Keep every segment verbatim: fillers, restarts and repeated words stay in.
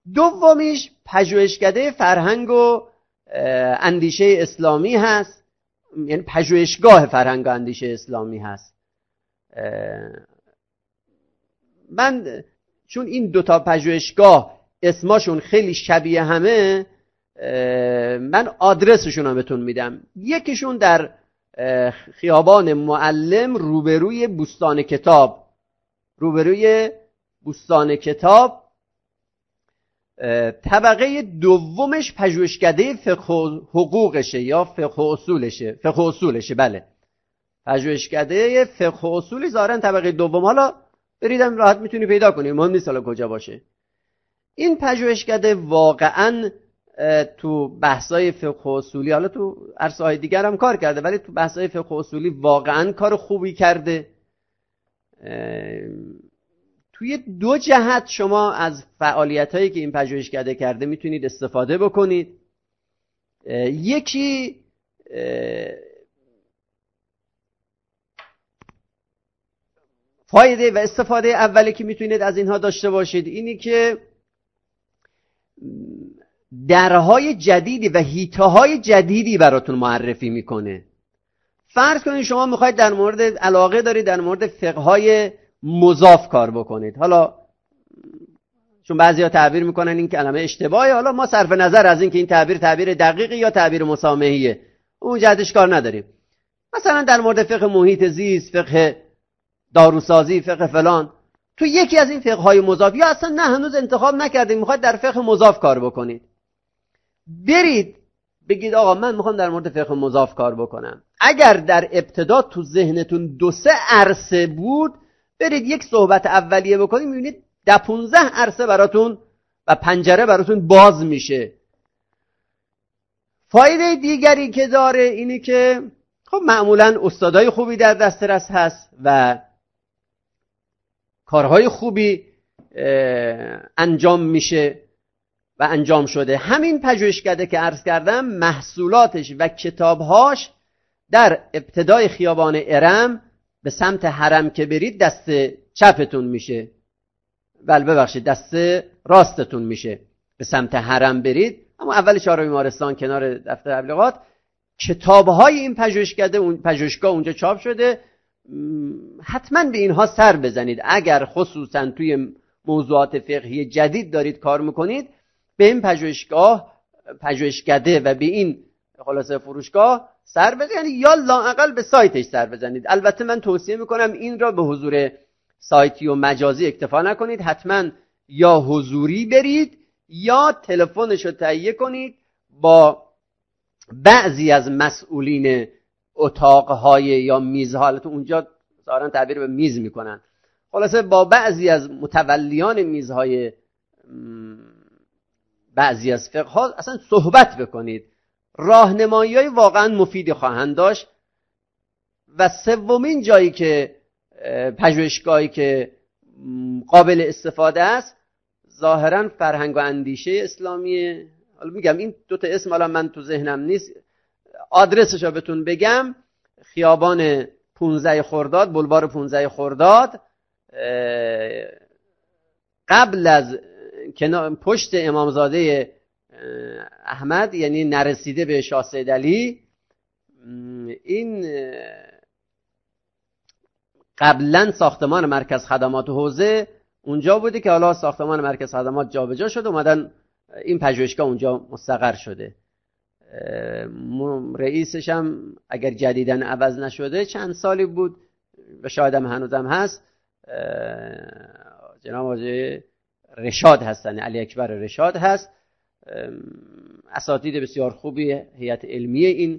دومیش پژوهشکده فرهنگ و اندیشه اسلامی هست، یعنی پژوهشگاه فرهنگ و اندیشه اسلامی هست. من چون این دوتا پژوهشگاه اسماشون خیلی شبیه همه، من آدرسشون رو بهتون میدم. یکیشون در خیابان معلم روبروی بوستان کتاب، روبروی بوستان کتاب. طبقه دومش پژوهشکده فقه و حقوقشه یا فقه و اصولشه، فقه و اصولشه بله، پژوهشکده فقه و اصولی ظاهرا طبقه دوم. حالا بریدم راحت میتونی پیدا کنی، مهم نیست حالا کجا باشه. این پژوهشکده واقعا تو بحثای فقه و اصولی، حالا تو عرصه‌های دیگر هم کار کرده، ولی تو بحثای فقه و اصولی واقعا کار خوبی کرده. توی دو جهت شما از فعالیتایی که این پژوهشکده کرده میتونید استفاده بکنید. یکی فایده و استفاده اولی که میتونید از اینها داشته باشید اینی که درهای جدیدی و حیطه‌های جدیدی براتون معرفی میکنه. فرض کنید شما میخواید در مورد علاقه دارید در مورد فقه‌های مضاف کار بکنید. حالا چون بعضیا تعبیر میکنن این کلمه اشتباهه، حالا ما صرف نظر از این که این تعبیر تعبیر دقیقی یا تعبیر مسامحیه، اون جهتش کار نداریم. مثلا در مورد فقه محیط زیست، فقه داروسازی، فقه فلان، تو یکی از این فقه‌های مضاف یا اصلا نه هنوز انتخاب نکردید میخواید در فقه مضاف کار بکنید، برید بگید آقا من میخوام در مورد فقه مضاف کار بکنم. اگر در ابتدا تو ذهنتون دو سه عرصه بود، برید یک صحبت اولیه بکنید، میبینید ده پونزده عرصه براتون و پنجره براتون باز میشه. فایده دیگری که داره اینی که خب معمولا استادای خوبی در دسترس هست و کارهای خوبی انجام میشه و انجام شده. همین پژوهشکده که عرض کردم محصولاتش و کتابهاش در ابتدای خیابان ارم به سمت حرم که برید دست چپتون میشه، بله ببخشید دست راستتون میشه. به سمت حرم برید، اما اول چهارراه بیمارستان کنار دفتر تبلیغات کتابهای این پژوهشکده اون پژوهشگاه اونجا چاپ شده. حتما به اینها سر بزنید. اگر خصوصا توی موضوعات فقهی جدید دارید کار میکنید، به این پژوهشگاه پژوهشکده و به این خلاصه فروشگاه سر بزنید یا لااقل به سایتش سر بزنید. البته من توصیه میکنم این را به حضور سایتی و مجازی اکتفا نکنید، حتما یا حضوری برید یا تلفنش رو تهیه کنید با بعضی از مسئولین اتاقهای یا میزها. البته اونجا ظاهرا تعبیر به میز میکنن، خلاصه با بعضی از متولیان میزهای بعضی از فقه ها اصلا صحبت بکنید. راهنمایی‌های واقعا مفیدی خواهند داشت. و سومین جایی که پژوهشگاهی که قابل استفاده است ظاهرا فرهنگ و اندیشه اسلامیه. حالا میگم این دو تا اسم الان من تو ذهنم نیست، آدرسش رو بهتون بگم. خیابان پانزده خرداد، بلوار پانزده خرداد، قبل از پشت امامزاده احمد، یعنی نرسیده به شاه سید علی. این قبلا ساختمان مرکز خدمات حوزه اونجا بوده که حالا ساختمان مرکز خدمات جابجا شده، اومدن این پژوهشگاه اونجا مستقر شده. رئیسش هم اگر جدیدن عوض نشده چند سالی بود و شاید هم هنوزم هست، جناب آقای رشاد هستن، علی اکبر رشاد هست. اساتید بسیار خوبی هیئت علمی این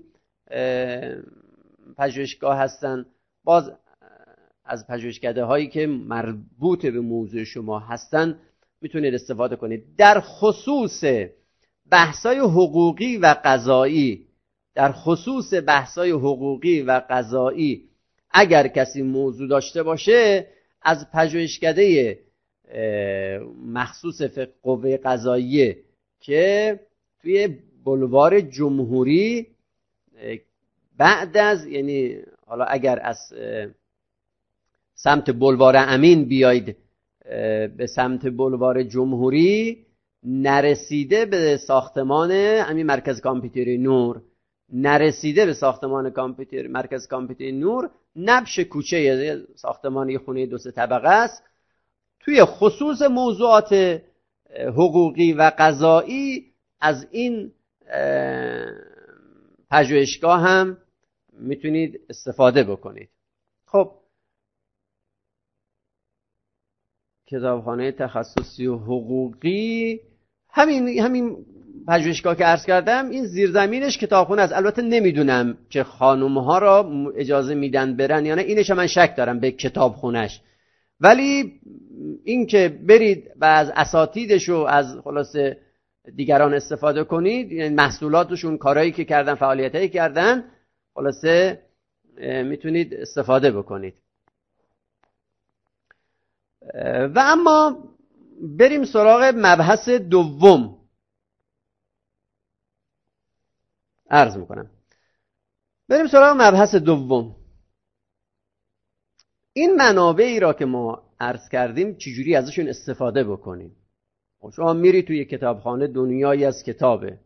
پژوهشگاه هستن. باز از پژوهشکده هایی که مربوط به موضوع شما هستن میتونید استفاده کنید. در خصوص بحثای حقوقی و قضایی، در خصوص بحثای حقوقی و قضایی اگر کسی موضوع داشته باشه، از پژوهشکده مخصوص فقه قوه قضاییه که توی بلوار جمهوری بعد از، یعنی حالا اگر از سمت بلوار امین بیاید به سمت بلوار جمهوری، نرسیده به ساختمان همین مرکز کامپیوتری نور، نرسیده به ساختمان کامپیوتر مرکز کامپیوتری نور، نبش کوچه ساختمان یه خونه دو سه طبقه است، توی خصوص موضوعات حقوقی و قضایی از این پژوهشگاه هم میتونید استفاده بکنید. خب کتابخانه تخصصی و حقوقی، همین همین پژوهشگاه که عرض کردم، این زیرزمینش کتابخونه است. البته نمیدونم که خانم‌ها را اجازه میدن برن یا نه، اینش من شک دارم به کتابخونهش، ولی این که برید و از اساتیدش و از خلاصه دیگران استفاده کنید، یعنی محصولاتشون، کارهایی که کردن، فعالیتایی کردن، خلاصه میتونید استفاده بکنید. و اما بریم سراغ مبحث دوم. عرض میکنم بریم سراغ مبحث دوم. این منابعی را که ما عرض کردیم چجوری ازشون استفاده بکنیم. شما میری توی کتابخانه، دنیایی از کتابه،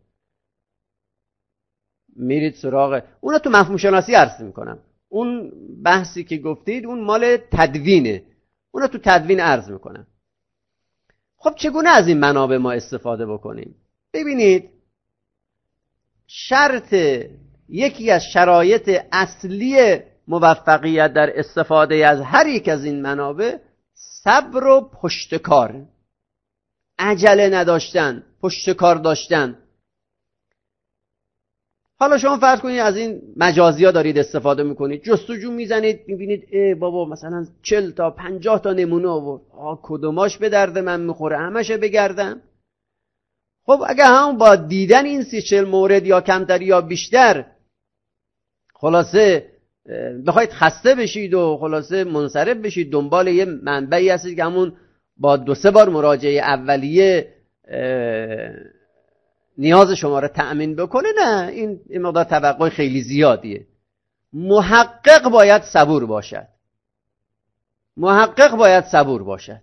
میرید سراغ اون. تو مفهوم شناسی عرض میکنم، اون بحثی که گفتید اون مال تدوینه، اون تو تدوین عرض میکنم. خب چگونه از این منابع ما استفاده بکنیم؟ ببینید، شرط یکی از شرایط اصلی موفقیت در استفاده از هر یک از این منابع صبر و پشتکار، عجله نداشتن، پشتکار داشتن. حالا شما فرض کنید از این مجازی ها دارید استفاده میکنید، جستجو میزنید، میبینید ای بابا مثلا چل تا پنجاه تا نمونه آورد، آه کدوماش به درد من میخوره، همشه بگردم. خب اگه هم با دیدن این سی چل مورد یا کمتر یا بیشتر خلاصه بخواید خسته بشید و خلاصه منصرف بشید دنبال یه منبعی هستید که همون با دو سه بار مراجعه اولیه نیاز شما رو تأمین بکنه، نه، این این مقدار توقع خیلی زیادیه. محقق باید صبور باشد، محقق باید صبور باشد.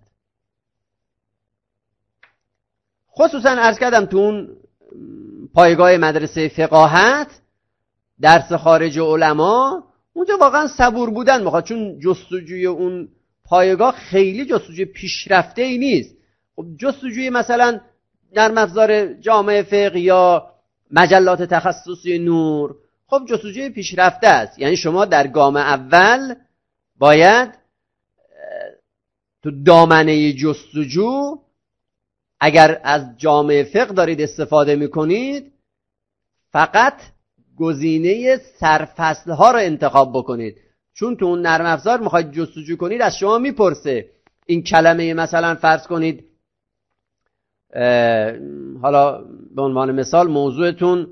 خصوصا عرض کردم تو اون پایگاه مدرسه فقاهت، درس خارج علما، اونجا واقعا صبور بودن میخواد، چون جستجوی اون پایگاه خیلی جستجوی پیشرفته ای نیست. خب جستجوی مثلا نرم افزار جامعه فقه یا مجلات تخصصی نور، خب جستجوی پیشرفته است. یعنی شما در گام اول باید تو دامنه جستجو، اگر از جامعه فقه دارید استفاده میکنید، فقط گزینه سرفصل ها رو انتخاب بکنید، چون تو اون نرم افزار میخواید جستجو کنید از شما میپرسه این کلمه، مثلا فرض کنید حالا به عنوان مثال موضوعتون،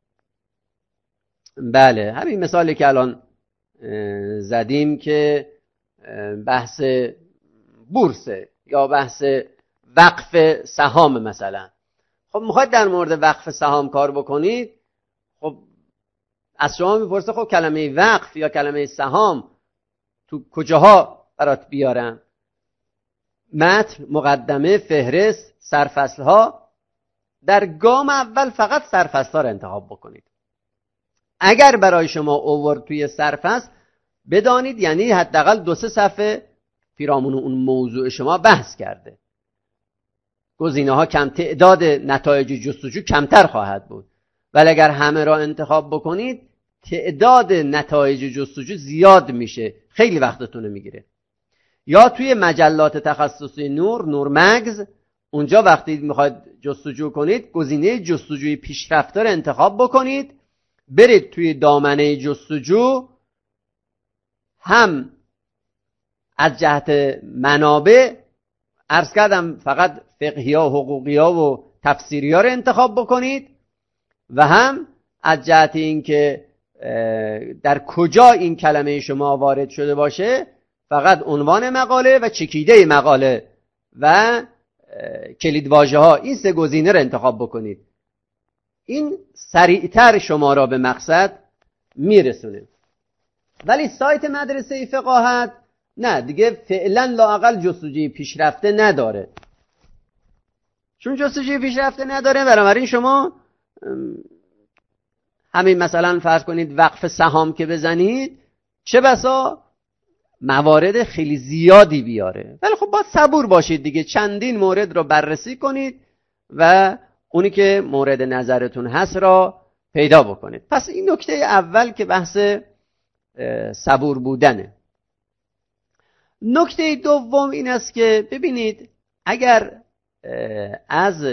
بله همین مثالی که الان زدیم که بحث بورسه یا بحث وقف سهام مثلا، خب میخواید در مورد وقف سهام کار بکنید، خب از شما میپرسه خب کلمه وقف یا کلمه سهام تو کجاها برات بیارم؟ متن، مقدمه، فهرست، سرفصل ها. در گام اول فقط سرفصل ها رو انتخاب بکنید. اگر برای شما اوورد توی سرفصل، بدانید یعنی حداقل دو سه صفحه پیرامون اون موضوع شما بحث کرده. گزینه ها کم، تعداد نتایج جستجو کمتر خواهد بود. ولی اگر همه را انتخاب بکنید، تعداد نتایج جستجو زیاد میشه، خیلی وقتتون میگیره. یا توی مجلات تخصصی نور، نور مگز، اونجا وقتی میخواید جستجو کنید، گزینه جستجوی پیشرفته رو انتخاب بکنید، برید توی دامنه جستجو، هم از جهت منابع عرض کردم فقط فقهی ها، حقوقی ها و تفسیری ها رو انتخاب بکنید، و هم از جهت این که در کجا این کلمه شما وارد شده باشه، فقط عنوان مقاله و چکیده مقاله و کلید واژه ها، این سه گزینه رو انتخاب بکنید. این سریعتر شما را به مقصد میرسونه. ولی سایت مدرسه فقاهت نه، دیگه فعلا لااقل جستجوی پیشرفته نداره. چون جستجوی پیشرفته نداره، بنابراین شما همین مثلا فرض کنید وقف سهام که بزنید چه بسا موارد خیلی زیادی بیاره، ولی خب باید صبور باشید دیگه، چندین مورد رو بررسی کنید و اونی که مورد نظرتون هست را پیدا بکنید. پس این نکته اول که بحث صبور بودنه. نکته دوم این است که ببینید اگر از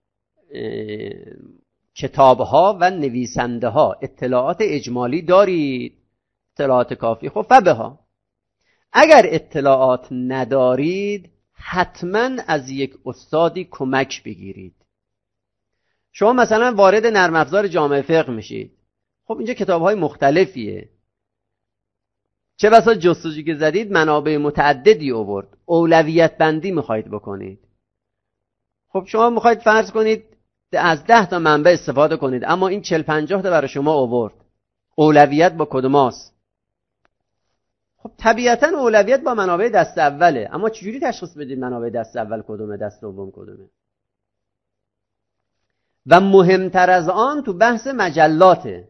کتاب‌ها و نویسنده ها اطلاعات اجمالی دارید، اطلاعات کافی، خب فبها. اگر اطلاعات ندارید حتما از یک استادی کمک بگیرید. شما مثلا وارد نرم افزار جامعه فقه میشید، خب اینجا کتاب‌های مختلفیه، چه بسا جستجو که زدید منابع متعددی آورد، اولویت بندی میخواید بکنید. خب شما میخواید فرض کنید از ده تا منبع استفاده کنید، اما این چهل پنجاه تا برای شما آورد، اولویت با کدوماست؟ خب طبیعتا اولویت با منابع دست اوله، اما چجوری تشخیص بدید منابع دست اول کدومه، دست دوم کدومه؟ و مهمتر از آن تو بحث مجلاته.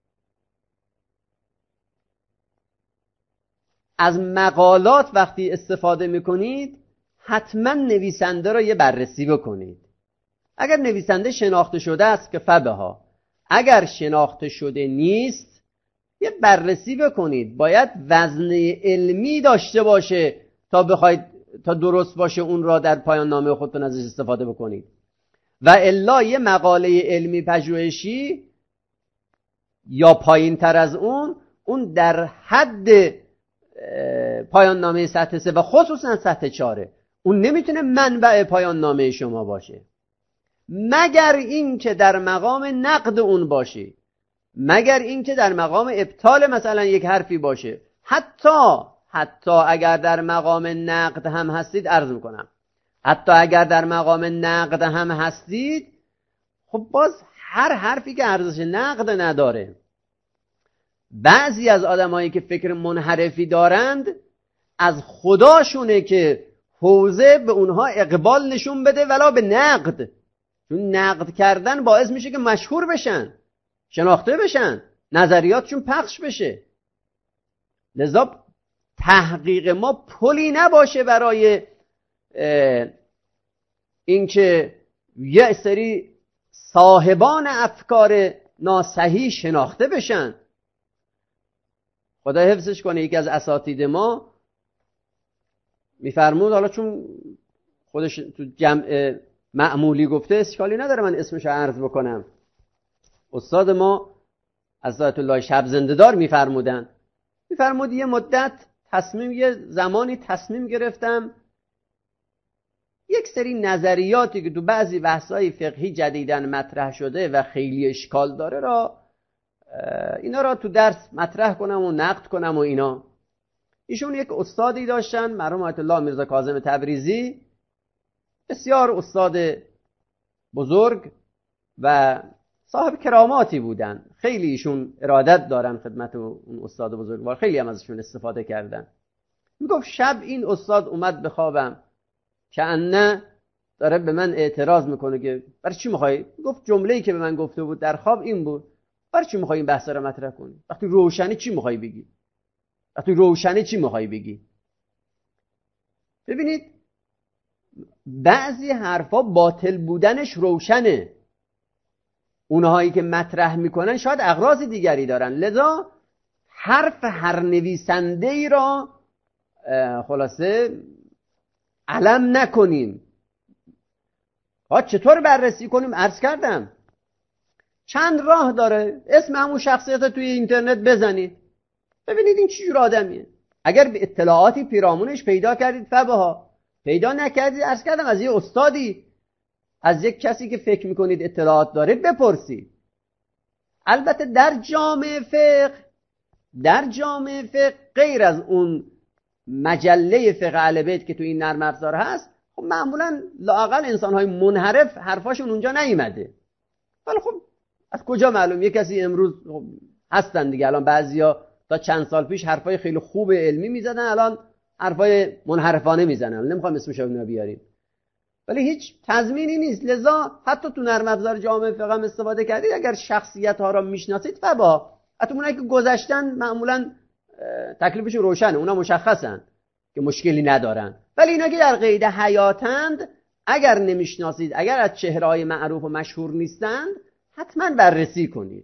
از مقالات وقتی استفاده میکنید حتما نویسنده را یه بررسی بکنید. اگر نویسنده شناخته شده است که فبها، اگر شناخته شده نیست یه بررسی بکنید. باید وزن علمی داشته باشه تا بخواید تا درست باشه اون را در پایان نامه خودتون ازش استفاده بکنید. و الا یه مقاله علمی پژوهشی یا پایین تر از اون، اون در حد پایان نامه سطح سه و خصوصا سطح چاره، اون نمیتونه منبع پایان نامه شما باشه، مگر این که در مقام نقد اون باشی، مگر این که در مقام ابطال مثلا یک حرفی باشه. حتی حتی اگر در مقام نقد هم هستید، عرض میکنم حتی اگر در مقام نقد هم هستید، خب باز هر حرفی که ارزش نقد نداره. بعضی از آدمایی که فکر منحرفی دارند از خداشونه که حوزه به اونها اقبال نشون بده ولا به نقد، چون نقد کردن باعث میشه که مشهور بشن، شناخته بشن، نظریاتشون پخش بشه. لذا تحقیق ما پلی نباشه برای اینکه یه سری صاحبان افکار ناصحیح شناخته بشن. خدا حفظش کنه، یکی از اساتید ما میفرمود، حالا چون خودش تو جمع معمولی گفته اشکالی نداره من اسمش رو عرض بکنم، استاد ما حضرت الله شب زنده‌دار میفرمودن، میفرمود یه مدت تصمیم یه زمانی تصمیم گرفتم یک سری نظریاتی که تو بعضی بحث‌های فقهی جدیداً مطرح شده و خیلی اشکال داره را اینا را تو درس مطرح کنم و نقد کنم و اینا. ایشون یک استادی داشتن مرحوم آیت الله میرزا کاظم تبریزی، بسیار استاد بزرگ و صاحب کراماتی بودن، خیلی ایشون ارادت دارن خدمت اون استاد بزرگوار، خیلی هم ازشون استفاده کردن. میگفت شب این استاد اومد به خوابم که انه داره به من اعتراض میکنه که برای چی میخوای؟ گفت جمله‌ای که به من گفته بود در خواب این بود، برای چی میخوای این بحث رو مطرح کنی؟ وقتی روشنی چی میخوای بگی؟ وقتی روشنی چی میخوای بگی؟ ببینید بعضی حرفا باطل بودنش روشنه، اونهایی که مطرح میکنن شاید اغراض دیگری دارن، لذا حرف هر نویسنده ای را خلاصه علم نکنیم. ها چطور بررسی کنیم؟ عرض کردم چند راه داره، اسم همون شخصیت توی اینترنت بزنید ببینید این چه جور آدمیه. اگر به اطلاعاتی پیرامونش پیدا کردید فبها، پیدا نکردید عرض کردم از یه استادی، از یک کسی که فکر میکنید اطلاعات داره بپرسید. البته در جامعه فقه در جامعه فقه غیر از اون مجله فقه اهل بیت که تو این نرم افزار هست، خب معمولا لااقل انسان‌های منحرف حرفاشون اونجا نیومده. ولی خب از کجا معلوم؟ یه کسی امروز هستن دیگه، الان بعضیا تا چند سال پیش حرفای خیلی خوب علمی میزدن، الان حرفای منحرفانه میزنن، نمیخوام اسمش رو بیاریم. ولی هیچ تضمینی نیست. لذا حتی تو نرم افزار جامعه فقه هم استفاده کردید، اگر شخصیت ها را میشناسید فبا. حتی اونایی که گذشتن معمولا تکلیفشون روشنه، اونا مشخصن که مشکلی ندارن. ولی اینا که در قید حیاتند، اگر نمیشناسید، اگر از چهره‌های معروف و مشهور نیستند، حتما بررسی کنید.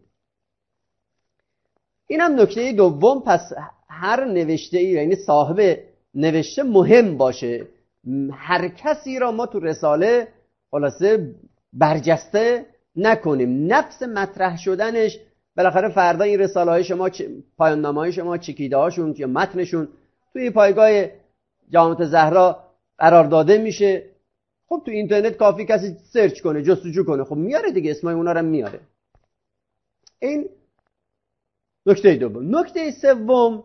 اینم نکته دوم. پس هر نوشته ای، یعنی صاحب نوشته مهم باشه. هر کسی را ما تو رساله خلاصه برجسته نکنیم. نفس مطرح شدنش، بالاخره فردا این رساله های شما، پایان نامه های شما، چکیده هاشون یا متنشون توی پایگاه جامعه زهرا قرار داده میشه. خب تو اینترنت کافی کسی سرچ کنه، جستجو کنه، خب میاره دیگه، اسمای اونا رو میاره. این نکته دوم. نکته سوم،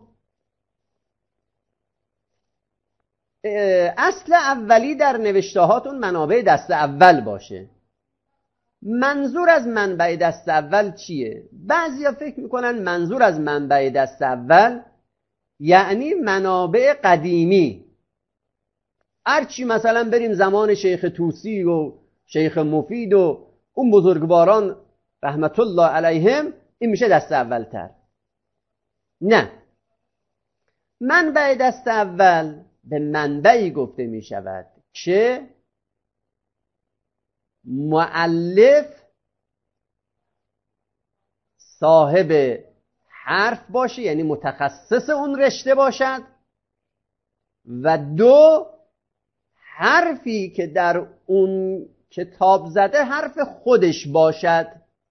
اصل اولی در نوشته هاتون منابع دست اول باشه. منظور از منبع دست اول چیه؟ بعضیا فکر میکنن منظور از منبع دست اول یعنی منابع قدیمی. هرچی مثلا بریم زمان شیخ طوسی و شیخ مفید و اون بزرگواران رحمت الله علیهم، این میشه دست اول تر. نه، منبع دست اول به منبعی گفته می شود که مؤلف صاحب حرف باشه، یعنی متخصص اون رشته باشد، و دو، حرفی که در اون کتاب زده حرف خودش باشد.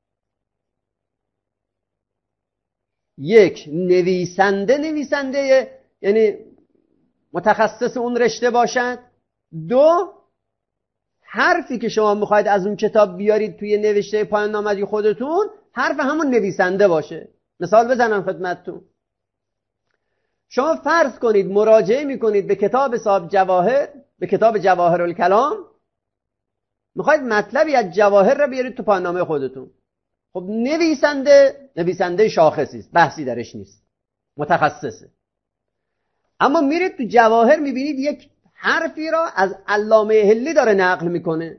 یک، نویسنده نویسنده یعنی متخصص اون رشته باشد. دو، حرفی که شما میخواید از اون کتاب بیارید توی نوشته پایان نامه خودتون حرف همون نویسنده باشه. مثال بزنم خدمتتون. شما فرض کنید مراجعه میکنید به کتاب صاحب جواهر، به کتاب جواهر الکلام، میخواید مطلبی از جواهر رو بیارید تو پایان نامه خودتون. خب نویسنده نویسنده شاخصی است، بحثی درش نیست، متخصصه. اما میرید تو جواهر میبینید یک حرفی را از علامه هلی داره نقل میکنه،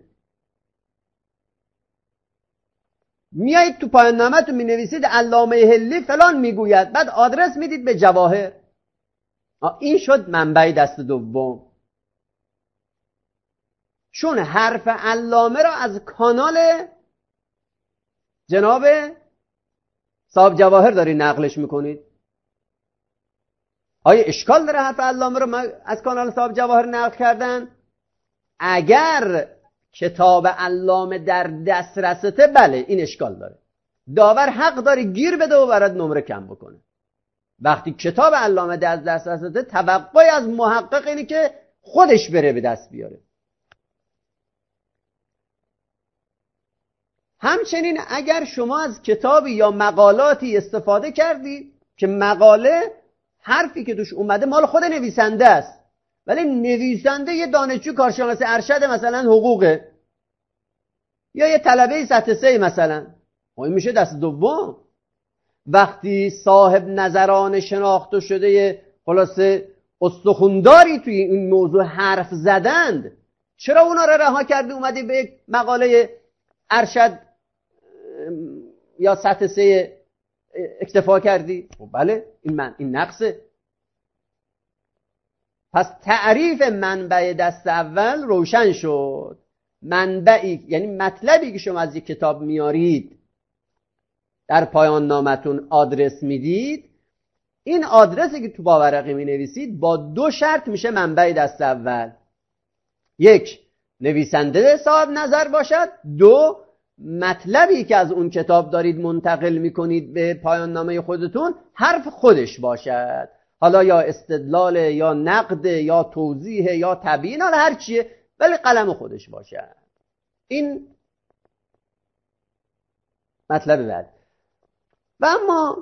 میایید تو پایان نامه تو مینویسید علامه هلی فلان میگوید، بعد آدرس میدید به جواهر. این شد منبع دست دوم، چون حرف علامه را از کانال جناب صاحب جواهر داری نقلش میکنید. آیا اشکال داره حرف علامه رو از کانال صاحب جواهر نقل کردن؟ اگر کتاب علامه در دسترسته، بله این اشکال داره. داور حق داره گیر بده و برات نمره کم بکنه. وقتی کتاب علامه در دسترسته، توقعی از محقق اینه که خودش بره به دست بیاره. همچنین اگر شما از کتابی یا مقالاتی استفاده کردی که مقاله حرفی که توش اومده مال خود نویسنده است، ولی نویسنده یه دانشجو کارشناس ارشد مثلا حقوقه، یا یه طلبه سطح سه مثلا، این میشه دست دوم. وقتی صاحب نظران شناخته شده خلاصه استخونداری توی این موضوع حرف زدند، چرا اونا رو رها کردی اومدی به مقاله ارشد یا سطح سه اکتفا کردی؟ بله این من این نقصه. پس تعریف منبع دست اول روشن شد. منبعی یعنی مطلبی که شما از یک کتاب میارید، در پایان نامتون آدرس میدید، این آدرسی که تو باورقی می نویسید با دو شرط میشه منبع دست اول. یک، نویسنده صاحب نظر باشد. دو، مطلبی که از اون کتاب دارید منتقل میکنید به پایان نامه خودتون حرف خودش باشد. حالا یا استدلال یا نقد یا توضیح یا تبیین، حالا هر چیه، ولی قلم خودش باشد. این مطلب بعد. و اما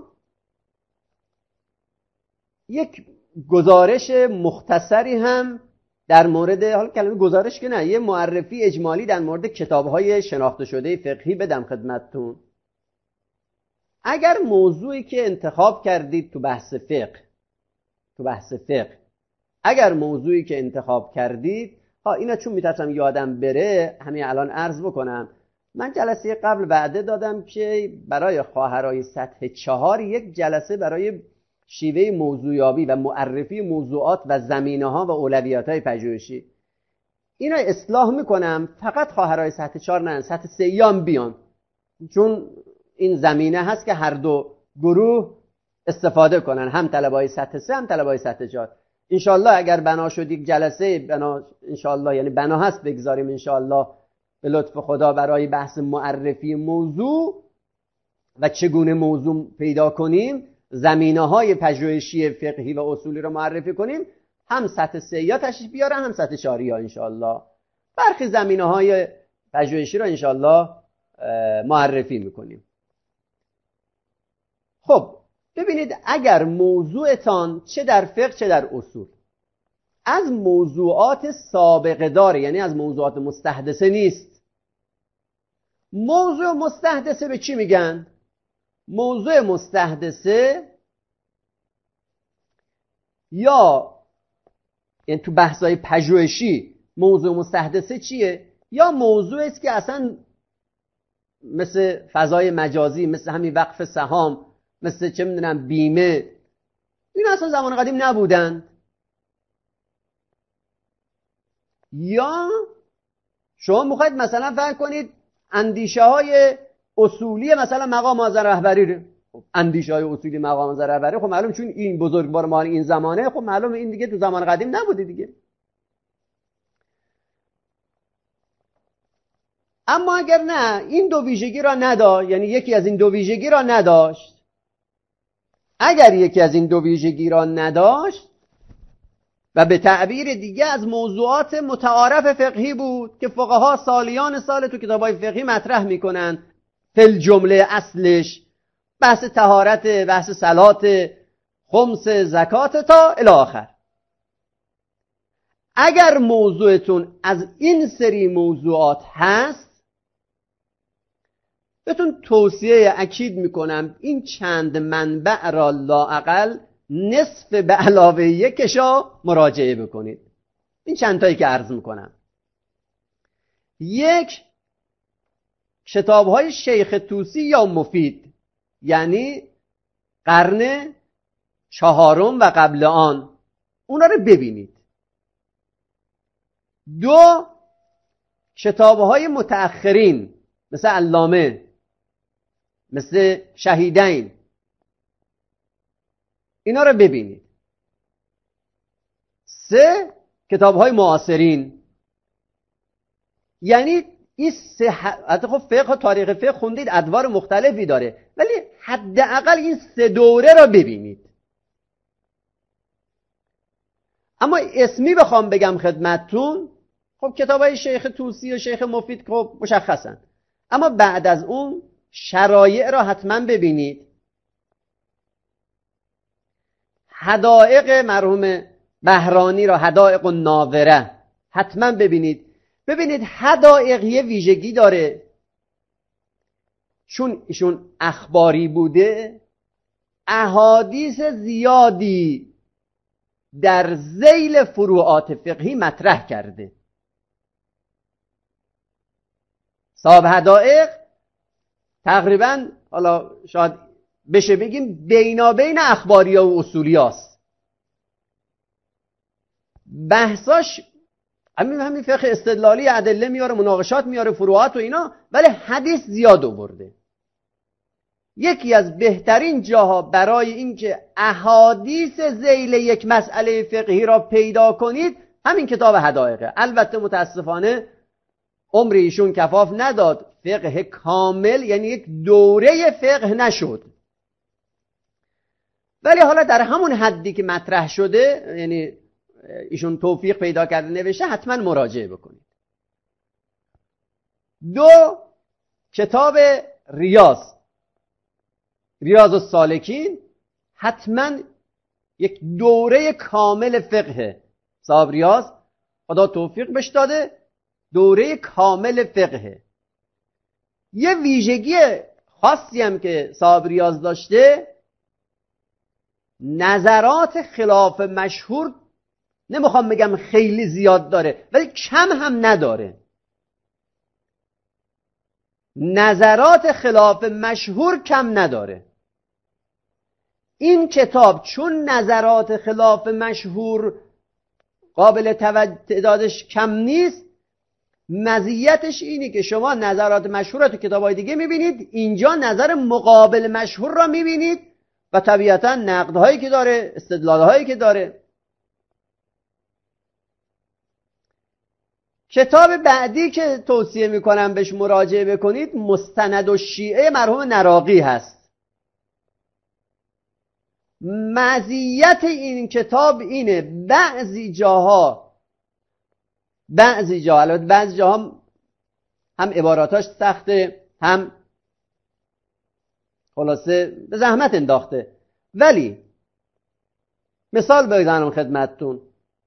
یک گزارش مختصری هم در مورد، حالا کلمه گزارش که نه، یه معرفی اجمالی در مورد کتاب‌های شناخته شده فقهی بدم خدمتتون. اگر موضوعی که انتخاب کردید تو بحث فقه تو بحث فقه اگر موضوعی که انتخاب کردید ها اینا چون میترسم یادم بره همین الان عرض بکنم. من جلسه قبل وعده دادم که برای خواهرای سطح چهار یک جلسه برای شیوه موضوعیابی و معرفی موضوعات و زمینه‌ها و اولویات‌های پژوهشی اینا اصلاح میکنم. فقط خواهرای سطح چهار نه، سطح سه هم بیان، چون این زمینه هست که هر دو گروه استفاده کنن، هم طلبای سطح سه هم طلبای سطح چهار. انشالله اگر بنا شد یک جلسه بنا انشالله یعنی بنا هست بگذاریم انشالله به لطف خدا برای بحث معرفی موضوع و چگونه موضوع پیدا کنیم، زمینه‌های پژوهشی فقهی و اصولی رو معرفی کنیم. هم سطح سه یا تشریف بیاره هم سطح چهار یا انشالله برخی زمینه‌های پژوهشی رو انشالله معرفی میکنیم. خب ببینید، اگر موضوعتان چه در فقه چه در اصول از موضوعات سابقه داره، یعنی از موضوعات مستحدثه نیست. موضوع مستحدثه به چی میگن؟ موضوع مستحدثه یا یعنی تو بحث‌های پژوهشی موضوع مستحدثه چیه؟ یا موضوعی است که اصلا مثل فضای مجازی، مثل همین وقف سهام، مثل چه میدونم بیمه، این اصلا زمان قدیم نبودن. یا شما میخواید مثلا فکر کنید اندیشه های اصولی مثلا مقام معظم رهبری، اندیشه های اصولی مقام معظم رهبری خب معلوم چون این بزرگوار ما این زمانه، خب معلوم این دیگه تو زمان قدیم نبوده دیگه. اما اگر نه این دو ویژگی را نداشت، یعنی یکی از این دو ویژگی را نداشت، اگر یکی از این دو ویژگی را نداشت و به تعبیر دیگه از موضوعات متعارف فقهی بود که فقها سالیان سال تو کتابای فقهی مطرح میکنن، فل جمله اصلش بحث طهارت، بحث صلات، خمس، زکات تا الی آخر. اگر موضوعتون از این سری موضوعات هست، بهتون توصیه اکید میکنم این چند منبع را لااقل نصف به علاوه یکشا مراجعه بکنید. این چند تایی که عرض میکنم: یک، کتاب‌های شیخ طوسی یا مفید، یعنی قرن چهارم و قبل آن، اونا رو ببینید. دو، کتاب‌های متأخرین مثل علامه، مثل شهیدین، اینا رو ببینید. سه، کتاب‌های معاصرین، یعنی این سه حتی خب فقه و تاریخ فقه خوندید، ادوار مختلفی داره، ولی حداقل این سه دوره را ببینید. اما اسمی بخوام بگم خدمتتون، خب کتاب‌های شیخ طوسی و شیخ مفید خب مشخصن، اما بعد از اون شرایع را حتما ببینید. حدائق مرحوم بهرانی را، حدائق الناظره، حتما ببینید. ببینید حدائق یه ویژگی داره، چون ایشون اخباری بوده، احادیث زیادی در ذیل فروعات فقهی مطرح کرده. صاحب حدائق تقریبا حالا شاید بشه بگیم بینابین اخباریا و اصولیاست. بحثاش همین همین فقه استدلالی، ادله میاره، مناقشات میاره، فروعات و اینا، ولی حدیث زیاد آورده. یکی از بهترین جاها برای اینکه احادیث ذیل یک مسئله فقهی را پیدا کنید همین کتاب حدائقه. البته متاسفانه عمر ایشون کفاف نداد، فقه کامل یعنی یک دوره فقه نشد، ولی حالا در همون حدی که مطرح شده، یعنی ایشون توفیق پیدا کرده نوشته، حتما مراجعه بکنید. دو، کتاب ریاض، ریاض السالکین، حتما یک دوره کامل فقه. صاحب ریاض خدا توفیق بهش داده، دوره کامل فقه. یه ویژگی خاصی هم که صاحب ریاض داشته، نظرات خلاف مشهور نمیخوام بگم خیلی زیاد داره ولی کم هم نداره. نظرات خلاف مشهور کم نداره. این کتاب چون نظرات خلاف مشهور قابل تعدادش کم نیست، مزیتش اینه که شما نظرات مشهور رو تو کتاب‌های دیگه میبینید، اینجا نظر مقابل مشهور را میبینید و طبیعتا نقدهایی که داره، استدلالهایی که داره. کتاب بعدی که توصیه میکنم بهش مراجعه بکنید مستند الشیعه مرحوم نراقی هست. مزیت این کتاب اینه بعضی جاها بعضی جاها البته بعضی جاها هم عباراتاش سخته، هم خلاصه به زحمت انداخته، ولی مثال بزنم خدمتتون.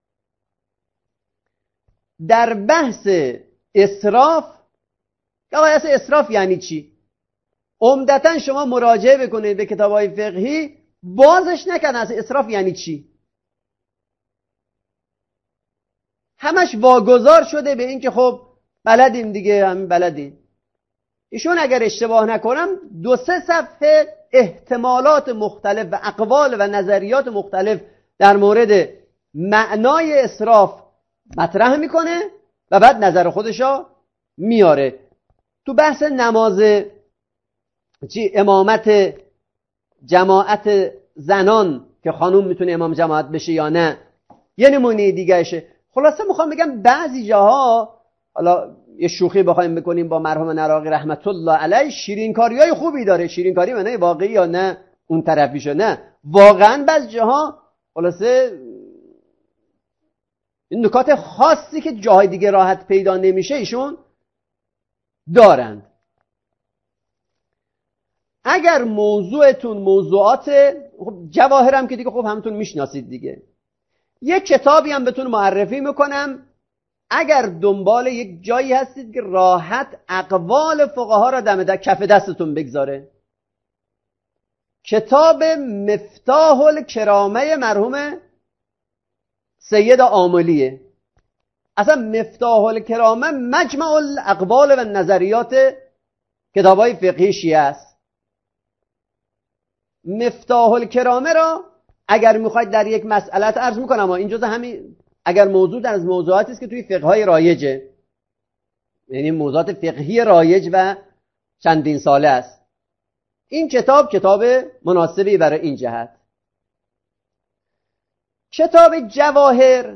در بحث اسراف، بحث اسراف یعنی چی؟ عمدتاً شما مراجعه بکنید به کتاب‌های فقهی، بازش نکن از اسراف یعنی چی. همش واگذار شده به این که خب بلدیم دیگه، همین بلدیم. ایشون اگر اشتباه نکنم دو سه صفحه احتمالات مختلف و اقوال و نظریات مختلف در مورد معنای اسراف مطرح میکنه و بعد نظر خودشو میاره. تو بحث نماز چی امامت جماعت زنان که خانوم میتونه امام جماعت بشه یا نه یه نمونه دیگهشه. خلاصه میخوام بگم بعضی جاها، حالا یه شوخی بخوایم بکنیم با مرحوم نراقی رحمت الله علیه، شیرینکاریای خوبی داره. شیرینکاری معنی واقعی یا نه اون طرفیشو، نه واقعا بعضی جاها خلاصه این نکات خاصی که جاهای دیگه راحت پیدا نمیشه ایشون دارند. اگر موضوعتون موضوعات خب جواهرم که دیگه خب همتون میشناسید دیگه، یک کتابی هم بهتون معرفی میکنم اگر دنبال یک جایی هستید که راحت اقوال فقها را دم در کف دستتون بگذاره. کتاب مفتاح الکرامه مرحوم سید آملیه. اصلا مفتاح الکرامه مجمع الاقوال و نظریات کتابای فقهی شیعه است. مفتاح الکرامه را اگر میخواید در یک مسئله عرض میکنم، این جزء همین اگر موضوع در از موضوعاتی است که توی فقهای رایجه، یعنی موضوعات فقهی رایج و چندین ساله است، این کتاب کتاب مناسبی برای این جهت. کتاب جواهر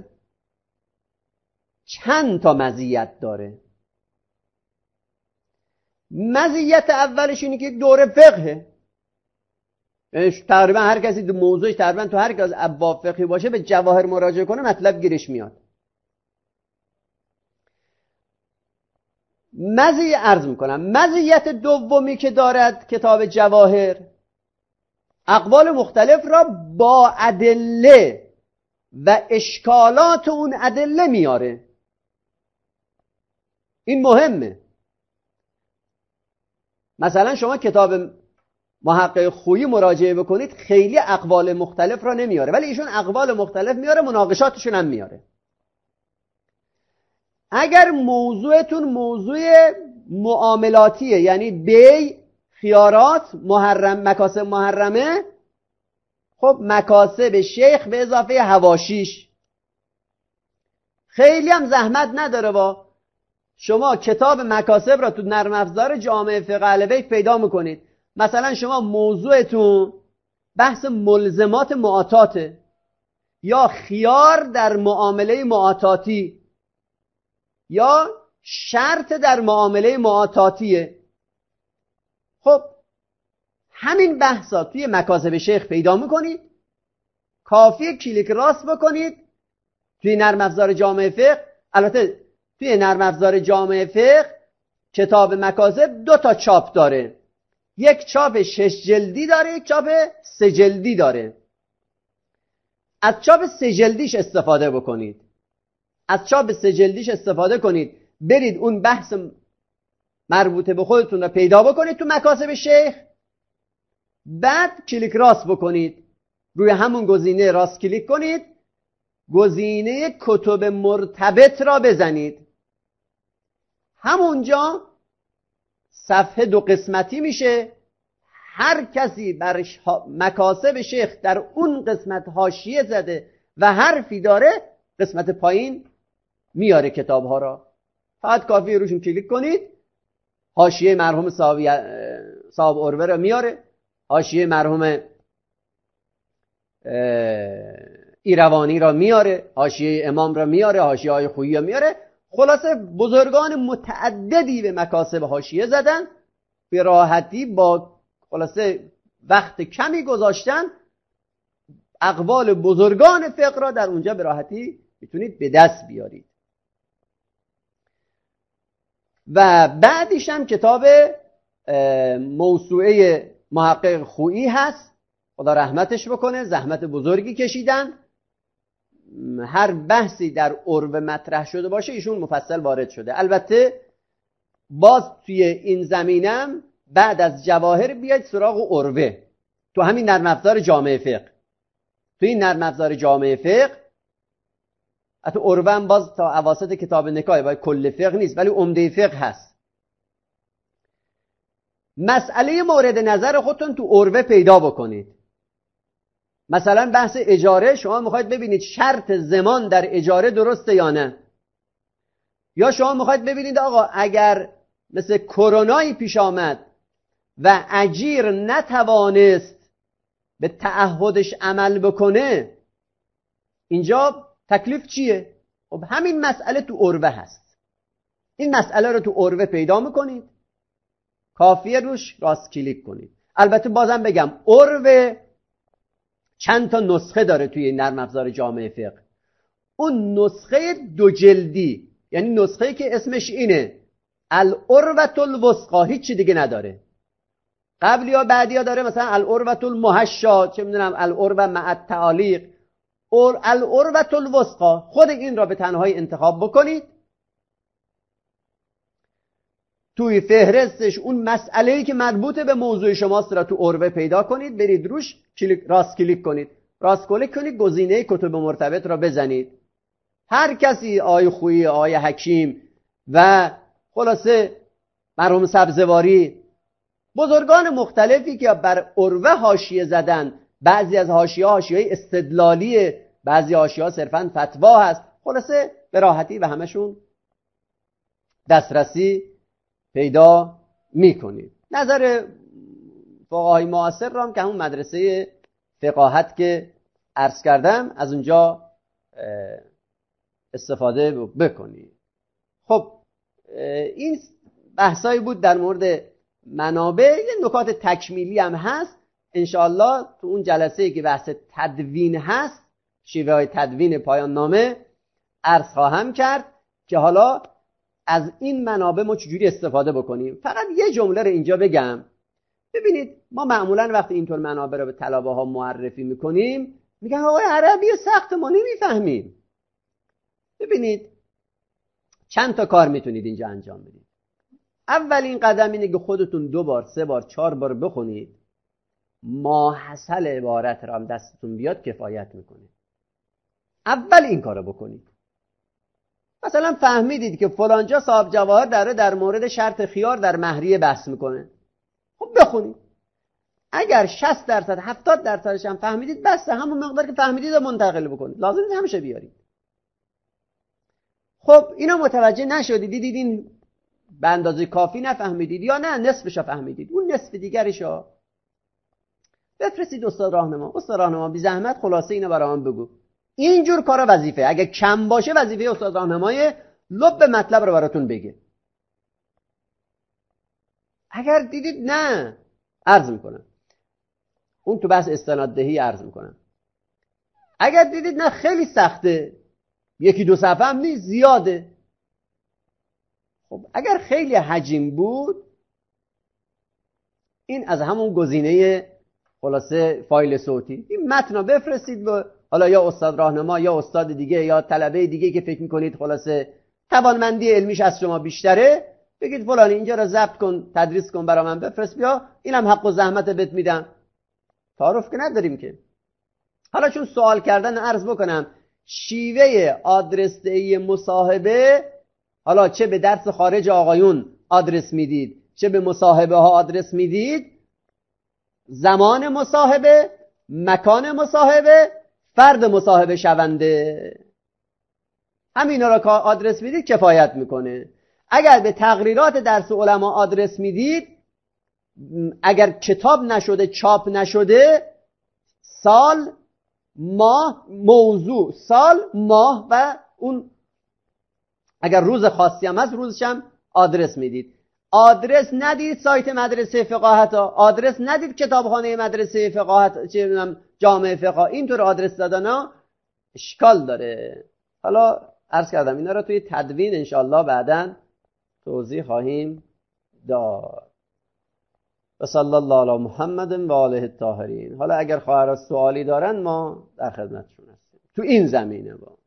چند تا مزیت داره. مزیت اولش اینه که دوره فقهه، یعنی تقریبا هر کسی دو موضوعش تقریبا تو هر کس ابواب فقهی باشه به جواهر مراجعه کنه مطلب گیرش میاد. مزیت عرض میکنم مزیت دومی که دارد کتاب جواهر، اقوال مختلف را با ادله و اشکالات اون ادله میاره. این مهمه. مثلا شما کتاب محقق خویی مراجعه بکنید خیلی اقوال مختلف را نمیاره، ولی ایشون اقوال مختلف میاره، مناقشاتشون هم میاره. اگر موضوعتون موضوع معاملاتیه، یعنی بی، خیارات، محرم، مکاسب محرمه، خب مکاسب شیخ به اضافه حواشیش خیلی هم زحمت نداره. با شما کتاب مکاسب را تو نرم افزار جامعه فقه اهل بیت پیدا میکنید. مثلا شما موضوعتون بحث ملزمات معاطاته یا خیار در معامله معاطاتی یا شرط در معامله معاطاتیه، خب همین بحثا توی مکاسب شیخ پیدا میکنید. کافیه کلیک راست بکنید توی نرم افزار جامعه فقه. البته توی نرم افزار جامعه فقه کتاب مکاسب دو تا چاپ داره، یک چاپ شش جلدی داره، یک چاپ سه جلدی داره. از چاپ سه جلدیش استفاده بکنید، از چاپ سه جلدیش استفاده کنید، برید اون بحث مربوطه به خودتون رو پیدا بکنید تو مکاسب شیخ، بعد کلیک راست بکنید روی همون گزینه، راست کلیک کنید، گزینه کتب مرتبط را بزنید. همونجا صفحه دو قسمتی میشه. هر کسی بر مکاسب شیخ در اون قسمت حاشیه زده و حرفی داره، قسمت پایین میاره کتاب ها را. فقط کافیه روشون کلیک کنید، حاشیه مرحوم صاحب عروه را میاره، حاشیه مرحوم ایروانی را میاره، حاشیه امام را میاره، حاشیه های خویی را میاره. خلاصه بزرگان متعددی به مکاسب حاشیه زدن، به راحتی با خلاصه وقت کمی گذاشتن اقوال بزرگان فقه را در اونجا به راحتی میتونید به دست بیارید. و بعدش هم کتاب موسوعه محقق خویی هست، خدا رحمتش بکنه، زحمت بزرگی کشیدن. هر بحثی در عروه مطرح شده باشه ایشون مفصل وارد شده. البته باز توی این زمینم بعد از جواهر بیاید سراغ عروه تو همین نرم افزار جامعه فقه. توی این نرم افزار جامعه فقه حتی عروه هم باز تا اواسط کتاب نکاح، باید کل فقه نیست ولی عمده فقه هست. مسئله مورد نظر خودتون تو عروه پیدا بکنید. مثلا بحث اجاره، شما میخواید ببینید شرط ضمان در اجاره درسته یا نه، یا شما میخواید ببینید آقا اگر مثل کرونایی پیش آمد و اجیر نتوانست به تعهدش عمل بکنه، اینجا تکلیف چیه؟ خب همین مسئله تو عروه هست. این مسئله رو تو عروه پیدا میکنید، کافیه روش راست کلیک کنید. البته بازم بگم عروه چند تا نسخه داره توی نرم افزار جامعه فقه. اون نسخه دو جلدی، یعنی نسخه‌ای که اسمش اینه العروة الوثقی، هیچ چی دیگه نداره. قبلی ها بعدی ها داره مثلا العروة المحشا، چه میدونم العروة مع التعالیق، العروة الوثقی. خود این را به تنهایی انتخاب بکنید، توی فهرستش اون مسئله‌ای که مربوط به موضوع شماست را تو عروه پیدا کنید، برید روش کلیک، راست کلیک کنید، راست کلیک کنید گزینه کتب مرتبط را بزنید. هر کسی، آقای خویی، آقای حکیم و خلاصه مرحوم سبزواری، بزرگان مختلفی که بر عروه حاشیه زدن، بعضی از حاشیه‌ها حاشیه‌های استدلالیه، بعضی حاشیه‌ها صرفاً فتوا هست، خلاصه به راحتی به همشون دسترسی پیدا میکنید. نظر فقهای معاصر را هم که همون مدرسه فقاهت که عرض کردم از اونجا استفاده بکنید. خب این بحثایی بود در مورد منابع. یه نکات تکمیلی هم هست انشاءالله تو اون جلسه که بحث تدوین هست، شیوه های تدوین پایان نامه عرض خواهم کرد که حالا از این منابع ما چجوری استفاده بکنیم. فقط یه جمله رو اینجا بگم. ببینید ما معمولا وقتی اینطور منابع رو به طلبه ها معرفی میکنیم میگن آقای عربی سخت ما نمیفهمیم. ببینید چند تا کار میتونید اینجا انجام بدید. اولین قدم اینه که خودتون دو بار، سه بار، چهار بار بخونید، ماحصل عبارت را هم دستتون بیاد کفایت میکنه. اول این کارو بکنید. مثلا فهمیدید که فلانجا صاحب جواهر داره در مورد شرط خیار در مهریه بحث میکنه، خب بخونید. اگر شصت درصد هفتاد درصدش هم فهمیدید بس، همون مقدار که فهمیدید رو منتقل بکنید، لازم نیست همیشه بیارید. خب اینا متوجه نشدید، دیدید این به اندازه کافی نفهمیدید یا نه نصفش فهمیدید، اون نصف دیگرشو بفرستید استاد راهنما. استاد راهنما بی زحمت خلاصه اینو برام بگو. اینجور کارا وظیفه، اگه کم باشه وظیفه استاد راهنمای لب مطلب رو براتون بگه. اگر دیدید نه، عرض میکنم اون تو بحث استناددهی عرض میکنم، اگر دیدید نه خیلی سخته، یکی دو صفحه هم نیست، زیاده، خب اگر خیلی حجم بود این از همون گزینه خلاصه فایل صوتی این متن رو بفرستید به حالا یا استاد راهنما یا استاد دیگه یا طلبه دیگه که فکر میکنید خلاصه توانمندی علمیش از شما بیشتره، بگید فلان اینجا رو ضبط کن، تدریس کن برا من بفرست، بیا اینم حق و زحمت بهت میدم. تعارف که نداریم که. حالا چون سوال کردن عرض بکنم شیوه آدرسدهی مصاحبه، حالا چه به درس خارج آقایون آدرس میدید چه به مصاحبه ها آدرس میدید، زمان مصاحبه، مکان مصاحبه، فرد مصاحبه شونده، همینا را که آدرس میدید کفایت میکنه. اگر به تقریرات درس علما آدرس میدید، اگر کتاب نشده چاپ نشده، سال، ماه، موضوع، سال، ماه و اون اگر روز خاصی هم هست روزش هم آدرس میدید. آدرس ندید سایت مدرسه فقاهت ها، آدرس ندید کتابخانه مدرسه فقاهت، چه جامعه فقه، اینطور آدرس دادن ها اشکال داره. حالا عرض کردم اینا رو توی تدوین انشاءالله بعداً توضیح خواهیم داد. و صلی الله علی محمد و آله الطاهرین. حالا اگر خواهران سوالی دارن ما در خدمتشون هستیم تو این زمینه. با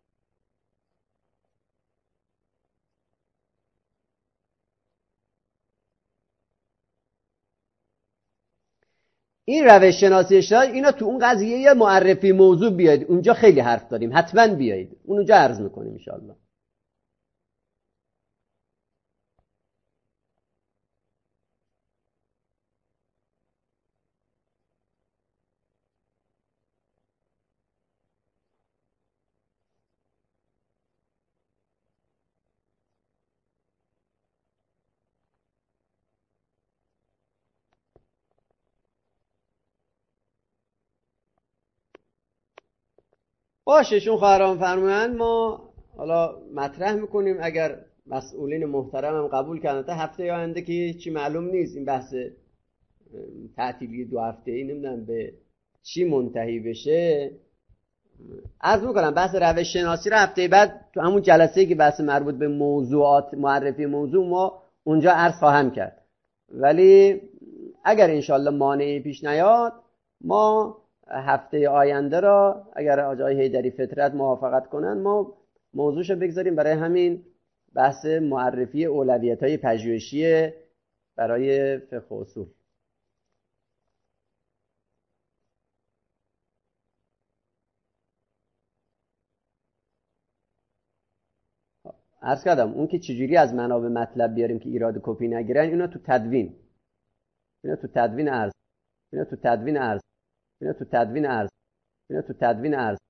این روش شناسی اجتماعی، اینا تو اون قضیه معرفی موضوع بیاید، اونجا خیلی حرف داریم، حتما بیایید اونجا عرض میکنیم ان شاء الله. باشه شون خواهران فرمایند ما حالا مطرح میکنیم، اگر مسئولین محترم هم قبول کردن تا هفته آینده که چی معلوم نیست این بحث تعطیلی دو هفته ای نمیدونم به چی منتهی بشه. عرض میکنم بحث روش شناسی رو هفته بعد تو همون جلسه‌ای که بحث مربوط به موضوعات معرفی موضوع ما اونجا عرض خواهم کرد، ولی اگر انشالله مانعی پیش نیاد ما هفته آینده را اگر آقای حیدری فطرت موافقت کنن ما موضوعشو بگذاریم برای همین بحث معرفی اولویت‌های پژوهشی برای فقه اصول. عرض کردم اون که چجوری از منابع مطلب بیاریم که ایراد کپی نگیرن، اینا تو تدوین اینا تو تدوین عرض اینا تو تدوین عرض اینا تو تدوین عرض اینا تو تدوین عرض